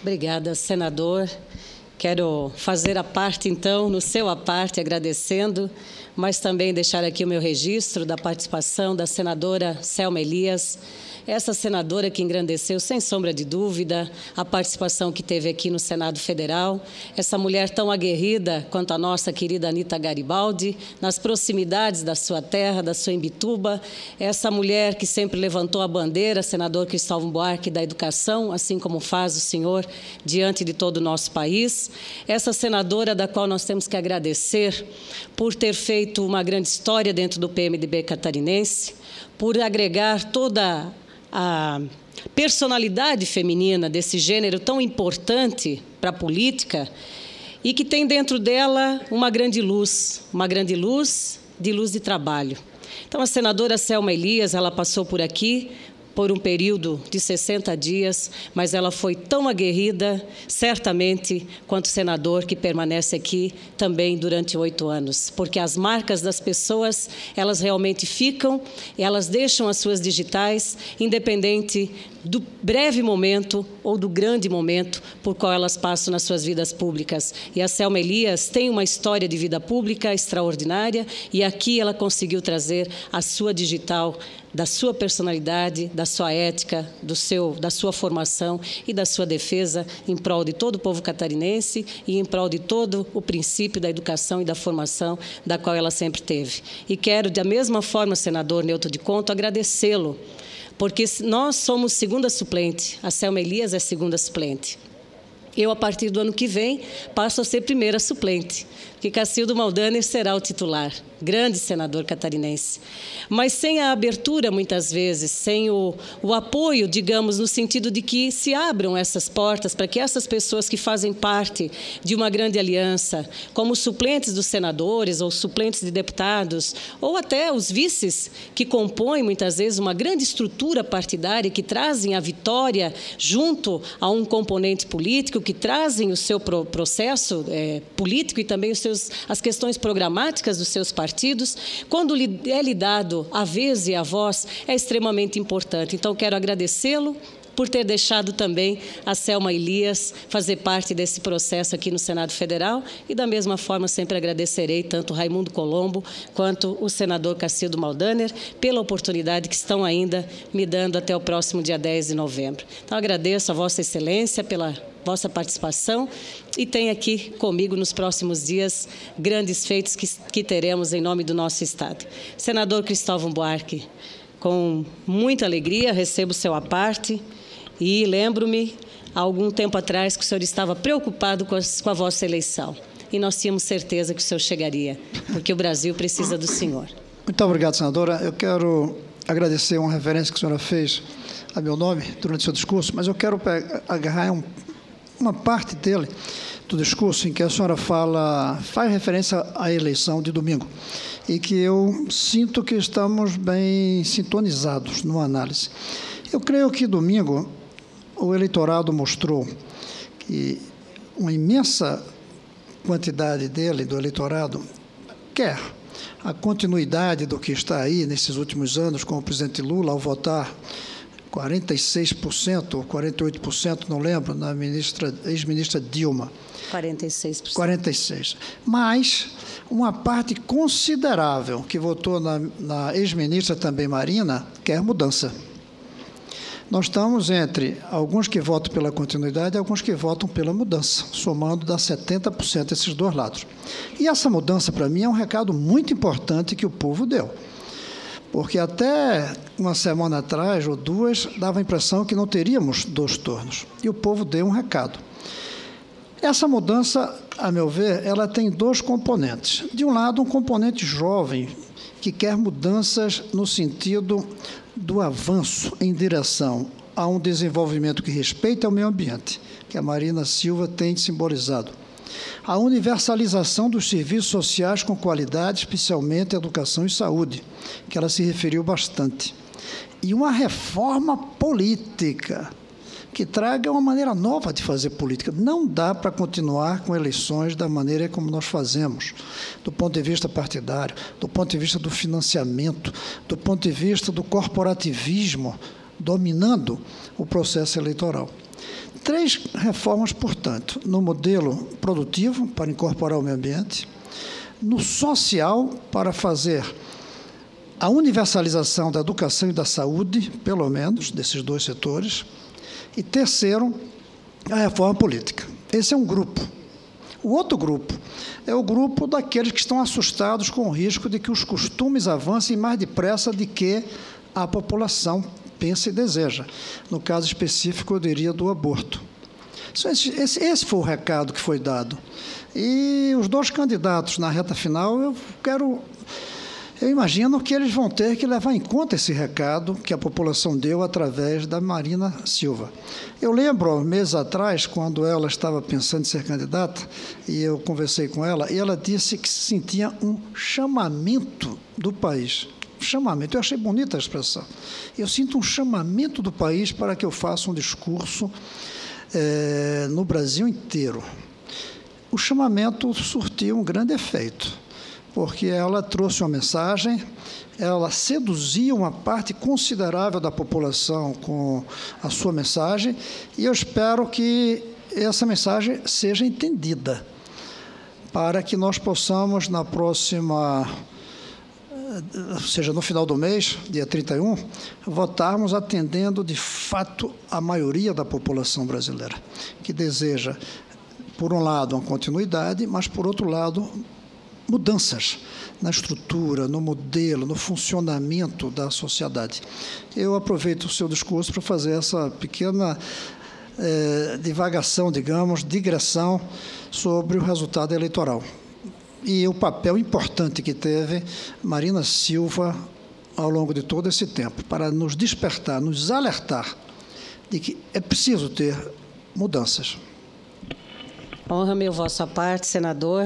Obrigada, senador. Quero fazer a parte, então, no seu a parte, agradecendo, mas também deixar aqui o meu registro da participação da senadora Selma Elias, essa senadora que engrandeceu, sem sombra de dúvida, a participação que teve aqui no Senado Federal, essa mulher tão aguerrida quanto a nossa querida Anita Garibaldi, nas proximidades da sua terra, da sua Imbituba, essa mulher que sempre levantou a bandeira, senador Cristóvão Buarque, da educação, assim como faz o senhor diante de todo o nosso país, essa senadora da qual nós temos que agradecer por ter feito uma grande história dentro do PMDB catarinense, por agregar toda a personalidade feminina desse gênero tão importante para a política e que tem dentro dela uma grande luz de trabalho. Então, a senadora Selma Elias, ela passou por aqui por um período de 60 dias, mas ela foi tão aguerrida, certamente, quanto o senador que permanece aqui também durante 8 anos, porque as marcas das pessoas, elas realmente ficam, elas deixam as suas digitais, independente do breve momento ou do grande momento por qual elas passam nas suas vidas públicas. E a Selma Elias tem uma história de vida pública extraordinária e aqui ela conseguiu trazer a sua digital, da sua personalidade, da sua ética, da sua formação e da sua defesa em prol de todo o povo catarinense e em prol de todo o princípio da educação e da formação da qual ela sempre teve. E quero, da mesma forma, senador Neuto de Conto, agradecê-lo, porque nós somos segunda suplente, a Selma Elias é segunda suplente. Eu, a partir do ano que vem, passo a ser primeira suplente, que Cacildo Maldaner será o titular, grande senador catarinense. Mas sem a abertura, muitas vezes, sem o apoio, digamos, no sentido de que se abram essas portas para que essas pessoas que fazem parte de uma grande aliança, como suplentes dos senadores ou suplentes de deputados, ou até os vices que compõem, muitas vezes, uma grande estrutura partidária que trazem a vitória junto a um componente político, que trazem o seu processo político e também as questões programáticas dos seus partidos, quando é lhe dado a vez e a voz, é extremamente importante. Então, quero agradecê-lo por ter deixado também a Selma Elias fazer parte desse processo aqui no Senado Federal e, da mesma forma, sempre agradecerei tanto Raimundo Colombo quanto o senador Cacildo Maldaner pela oportunidade que estão ainda me dando até o próximo dia 10 de novembro. Então, agradeço a Vossa Excelência pela vossa participação e tem aqui comigo nos próximos dias grandes feitos que teremos em nome do nosso Estado. Senador Cristóvão Buarque, com muita alegria recebo seu à parte e lembro-me, há algum tempo atrás, que o senhor estava preocupado com a vossa eleição e nós tínhamos certeza que o senhor chegaria, porque o Brasil precisa do senhor. Muito obrigado, senadora. Eu quero agradecer uma referência que a senhora fez a meu nome durante o seu discurso, mas eu quero agarrar uma parte dele, do discurso, em que a senhora faz referência à eleição de domingo, e que eu sinto que estamos bem sintonizados numa análise. Eu creio que domingo o eleitorado mostrou que uma imensa quantidade do eleitorado, quer a continuidade do que está aí nesses últimos anos, com o presidente Lula, ao votar 46% ou 48%, não lembro, na ex-ministra Dilma. 46%. 46%. Mas uma parte considerável que votou na ex-ministra também Marina quer mudança. Nós estamos entre alguns que votam pela continuidade e alguns que votam pela mudança, somando dá 70% esses dois lados. E essa mudança, para mim, é um recado muito importante que o povo deu. Porque até uma semana atrás, ou duas, dava a impressão que não teríamos 2 turnos. E o povo deu um recado. Essa mudança, a meu ver, ela tem 2 componentes. De um lado, um componente jovem, que quer mudanças no sentido do avanço em direção a um desenvolvimento que respeite ao meio ambiente, que a Marina Silva tem simbolizado. A universalização dos serviços sociais com qualidade, especialmente educação e saúde, que ela se referiu bastante. E uma reforma política que traga uma maneira nova de fazer política. Não dá para continuar com eleições da maneira como nós fazemos, do ponto de vista partidário, do ponto de vista do financiamento, do ponto de vista do corporativismo, dominando o processo eleitoral. 3 reformas, portanto, no modelo produtivo, para incorporar o meio ambiente, no social, para fazer a universalização da educação e da saúde, pelo menos, desses 2 setores, e terceiro, a reforma política. Esse é um grupo. O outro grupo é o grupo daqueles que estão assustados com o risco de que os costumes avancem mais depressa do que a população pensa e deseja. No caso específico, eu diria do aborto. Esse foi o recado que foi dado. E os 2 candidatos na reta final, eu imagino que eles vão ter que levar em conta esse recado que a população deu através da Marina Silva. Eu lembro, meses atrás, quando ela estava pensando em ser candidata, e eu conversei com ela, e ela disse que sentia um chamamento do país. Chamamento, eu achei bonita a expressão. Eu sinto um chamamento do país para que eu faça um discurso no Brasil inteiro. O chamamento surtiu um grande efeito, porque ela trouxe uma mensagem, ela seduziu uma parte considerável da população com a sua mensagem, e eu espero que essa mensagem seja entendida, para que nós possamos, na próxima, ou seja, no final do mês, dia 31, votarmos atendendo, de fato, a maioria da população brasileira, que deseja, por um lado, uma continuidade, mas, por outro lado, mudanças na estrutura, no modelo, no funcionamento da sociedade. Eu aproveito o seu discurso para fazer essa pequena divagação, digamos, digressão sobre o resultado eleitoral e o papel importante que teve Marina Silva ao longo de todo esse tempo, para nos despertar, nos alertar de que é preciso ter mudanças. Honra-me o vossa parte, senador,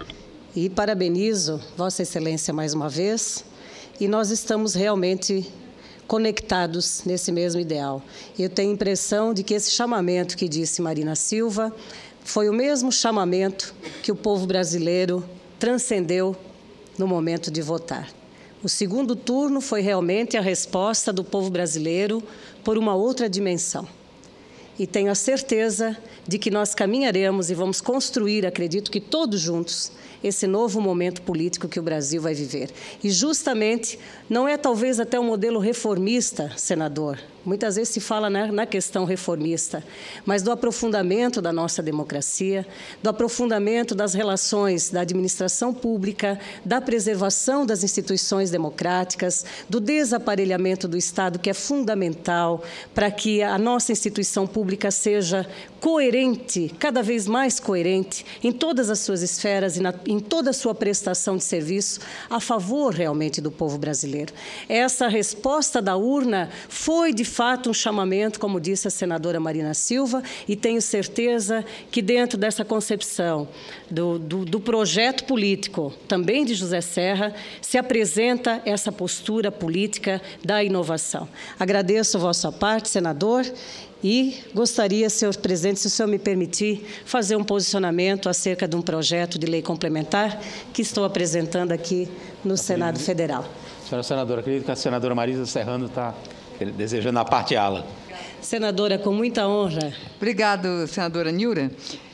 e parabenizo Vossa Excelência mais uma vez, e nós estamos realmente conectados nesse mesmo ideal. Eu tenho a impressão de que esse chamamento que disse Marina Silva foi o mesmo chamamento que o povo brasileiro transcendeu no momento de votar. O segundo turno foi realmente a resposta do povo brasileiro por uma outra dimensão. E tenho a certeza de que nós caminharemos e vamos construir, acredito que todos juntos, esse novo momento político que o Brasil vai viver. E justamente, não é talvez até um modelo reformista, senador, muitas vezes se fala na questão reformista, mas do aprofundamento da nossa democracia, do aprofundamento das relações da administração pública, da preservação das instituições democráticas, do desaparelhamento do Estado, que é fundamental para que a nossa instituição pública seja coerente, cada vez mais coerente, em todas as suas esferas e em toda a sua prestação de serviço a favor realmente do povo brasileiro. Essa resposta da urna foi, de fato, um chamamento, como disse a senadora Marina Silva, e tenho certeza que dentro dessa concepção do projeto político, também de José Serra, se apresenta essa postura política da inovação. Agradeço a vossa parte, senador, e gostaria, senhor presidente, se o senhor me permitir, fazer um posicionamento acerca de um projeto de lei complementar que estou apresentando aqui no Senado Federal. Senhora senadora, acredito que a senadora Marisa Serrano está desejando a parte ala. Senadora, com muita honra. Obrigado, senadora Nilra.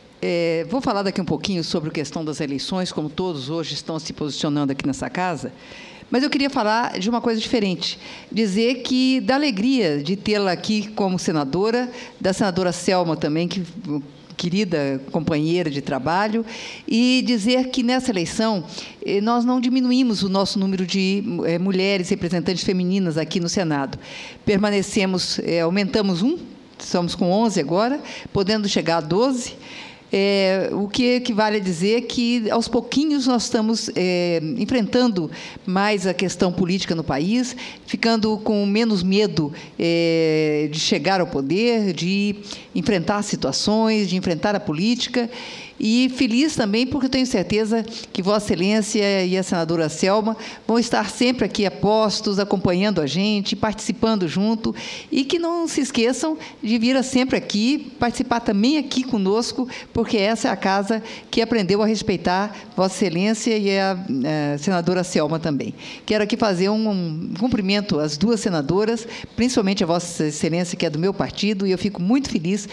Vou falar daqui um pouquinho sobre a questão das eleições, como todos hoje estão se posicionando aqui nessa casa, mas eu queria falar de uma coisa diferente, dizer que da alegria de tê-la aqui como senadora, da senadora Selma também, que querida companheira de trabalho, e dizer que nessa eleição nós não diminuímos o nosso número de mulheres representantes femininas aqui no Senado. Permanecemos, aumentamos estamos com 11 agora, podendo chegar a 12, o que equivale a dizer que, aos pouquinhos, nós estamos enfrentando mais a questão política no país, ficando com menos medo de chegar ao poder, de enfrentar situações, de enfrentar a política. E feliz também porque tenho certeza que Vossa Excelência e a senadora Selma vão estar sempre aqui a postos, acompanhando a gente, participando junto, e que não se esqueçam de vir sempre aqui, participar também aqui conosco, porque essa é a casa que aprendeu a respeitar Vossa Excelência e a senadora Selma também. Quero aqui fazer um cumprimento às duas senadoras, principalmente a Vossa Excelência, que é do meu partido, e eu fico muito feliz,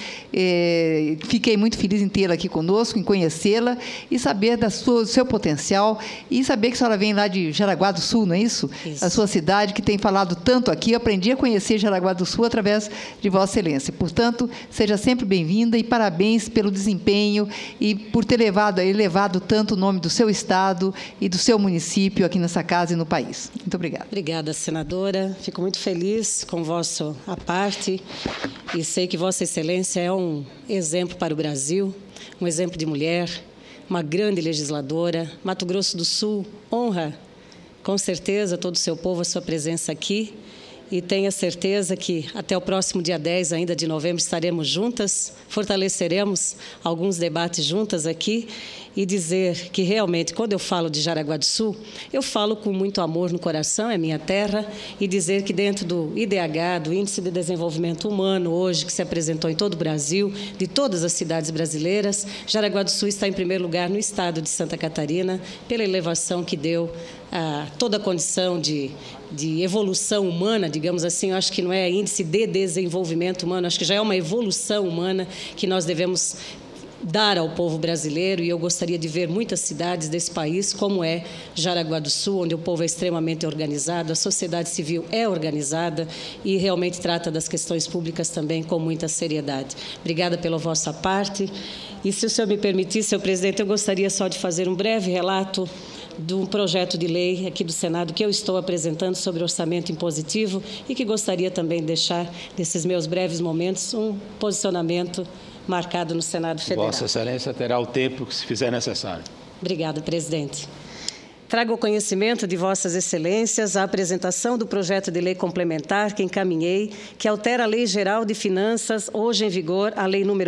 fiquei muito feliz em tê-la aqui conosco, em conhecê-la e saber do seu potencial, e saber que a senhora vem lá de Jaraguá do Sul, não é isso? A sua cidade, que tem falado tanto aqui. Eu aprendi a conhecer Jaraguá do Sul através de Vossa Excelência. Portanto, seja sempre bem-vinda e parabéns pelo desempenho e por ter elevado tanto o nome do seu Estado e do seu município aqui nessa casa e no país. Muito obrigada. Obrigada, senadora. Fico muito feliz com vosso à parte e sei que Vossa Excelência é um exemplo para o Brasil, um exemplo de mulher, uma grande legisladora. Mato Grosso do Sul honra, com certeza, todo o seu povo, a sua presença aqui. E tenha certeza que até o próximo dia 10 ainda de novembro estaremos juntas, fortaleceremos alguns debates juntas aqui e dizer que realmente, quando eu falo de Jaraguá do Sul, eu falo com muito amor no coração, é minha terra, e dizer que dentro do IDH, do Índice de Desenvolvimento Humano, hoje, que se apresentou em todo o Brasil, de todas as cidades brasileiras, Jaraguá do Sul está em primeiro lugar no estado de Santa Catarina, pela elevação que deu a toda a condição de evolução humana, digamos assim. Eu acho que não é índice de desenvolvimento humano, acho que já é uma evolução humana que nós devemos dar ao povo brasileiro, e eu gostaria de ver muitas cidades desse país, como é Jaraguá do Sul, onde o povo é extremamente organizado, a sociedade civil é organizada e realmente trata das questões públicas também com muita seriedade. Obrigada pela vossa parte. E, se o senhor me permitir, senhor presidente, eu gostaria só de fazer um breve relato de um projeto de lei aqui do Senado que eu estou apresentando sobre orçamento impositivo e que gostaria também de deixar, nesses meus breves momentos, um posicionamento marcado no Senado Federal. Vossa Excelência terá o tempo que se fizer necessário. Obrigada, presidente. Trago ao conhecimento de Vossas Excelências a apresentação do projeto de lei complementar que encaminhei, que altera a Lei Geral de Finanças, hoje em vigor, a Lei número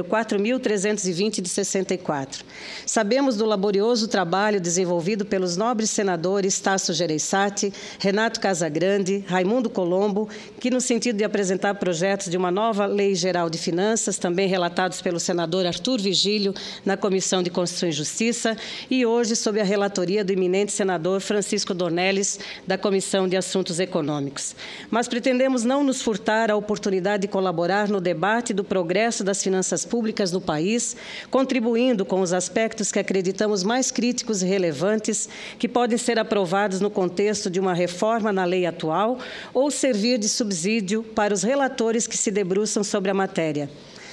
4.320 de 64. Sabemos do laborioso trabalho desenvolvido pelos nobres senadores Tasso Gereissati, Renato Casagrande, Raimundo Colombo, que, no sentido de apresentar projetos de uma nova Lei Geral de Finanças, também relatados pelo senador Arthur Vigílio, na Comissão de Constituição e Justiça, e hoje, sob a relatoria do eminente senador Francisco Dornelles, da Comissão de Assuntos Econômicos. Mas pretendemos não nos furtar a oportunidade de colaborar no debate do progresso das finanças públicas no país, contribuindo com os aspectos que acreditamos mais críticos e relevantes, que podem ser aprovados no contexto de uma reforma na lei atual ou servir de subsídio para os relatores que se debruçam sobre a matéria.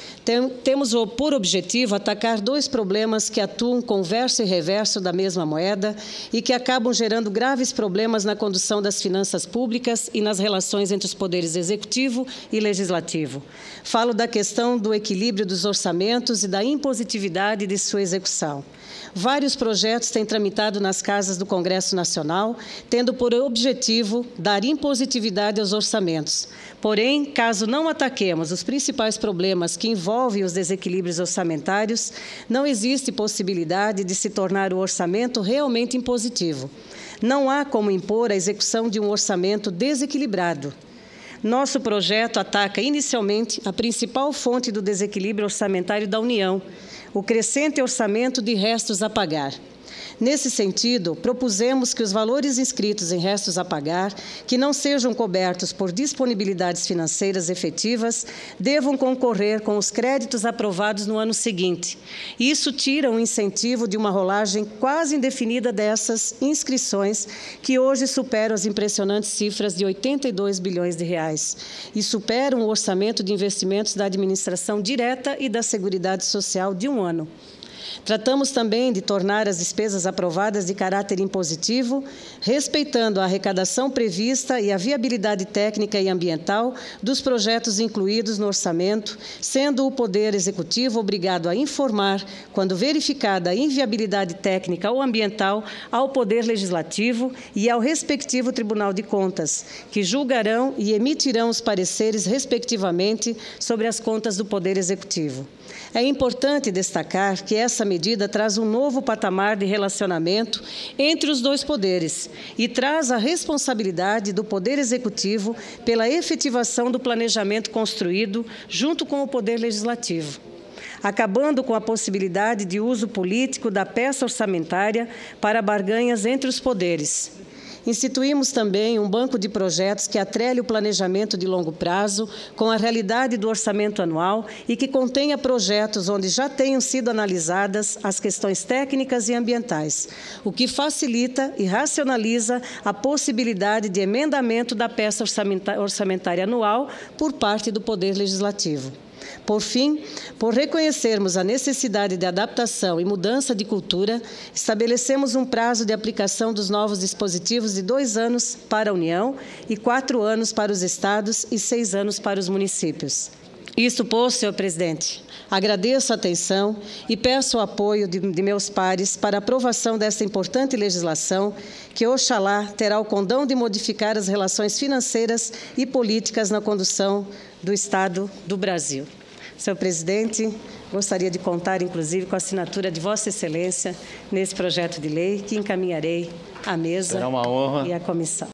Temos por objetivo atacar dois problemas que atuam com verso e reverso da mesma moeda e que acabam gerando graves problemas na condução das finanças públicas e nas relações entre os poderes executivo e legislativo. Falo da questão do equilíbrio dos orçamentos e da impositividade de sua execução. Vários projetos têm tramitado nas casas do Congresso Nacional, tendo por objetivo dar impositividade aos orçamentos. Porém, caso não ataquemos os principais problemas que envolvem os desequilíbrios orçamentários, não existe possibilidade de se tornar o orçamento realmente impositivo. Não há como impor a execução de um orçamento desequilibrado. Nosso projeto ataca inicialmente a principal fonte do desequilíbrio orçamentário da União, o crescente orçamento de restos a pagar. Nesse sentido, propusemos que os valores inscritos em restos a pagar, que não sejam cobertos por disponibilidades financeiras efetivas, devam concorrer com os créditos aprovados no ano seguinte. Isso tira o incentivo de uma rolagem quase indefinida dessas inscrições, que hoje superam as impressionantes cifras de 82 bilhões de reais e superam o orçamento de investimentos da administração direta e da Seguridade Social de um ano. Tratamos também de tornar as despesas aprovadas de caráter impositivo, respeitando a arrecadação prevista e a viabilidade técnica e ambiental dos projetos incluídos no orçamento, sendo o Poder Executivo obrigado a informar, quando verificada a inviabilidade técnica ou ambiental, ao Poder Legislativo e ao respectivo Tribunal de Contas, que julgarão e emitirão os pareceres, respectivamente, sobre as contas do Poder Executivo. É importante destacar que essa medida traz um novo patamar de relacionamento entre os dois poderes e traz a responsabilidade do Poder Executivo pela efetivação do planejamento construído junto com o Poder Legislativo. acabando com a possibilidade de uso político da peça orçamentária para barganhas entre os poderes. Instituímos também um banco de projetos que atrele o planejamento de longo prazo com a realidade do orçamento anual e que contenha projetos onde já tenham sido analisadas as questões técnicas e ambientais, o que facilita e racionaliza a possibilidade de emendamento da peça orçamentária anual por parte do Poder Legislativo. Por fim, por reconhecermos a necessidade de adaptação e mudança de cultura, estabelecemos um prazo de aplicação dos novos dispositivos de 2 anos para a União e 4 anos para os estados e 6 anos para os municípios. Isto posto, senhor presidente, agradeço a atenção e peço o apoio de meus pares para a aprovação desta importante legislação que, oxalá, terá o condão de modificar as relações financeiras e políticas na condução do Estado do Brasil. Senhor presidente, gostaria de contar, inclusive, com a assinatura de Vossa Excelência nesse projeto de lei que encaminharei à mesa Será uma honra. E à comissão.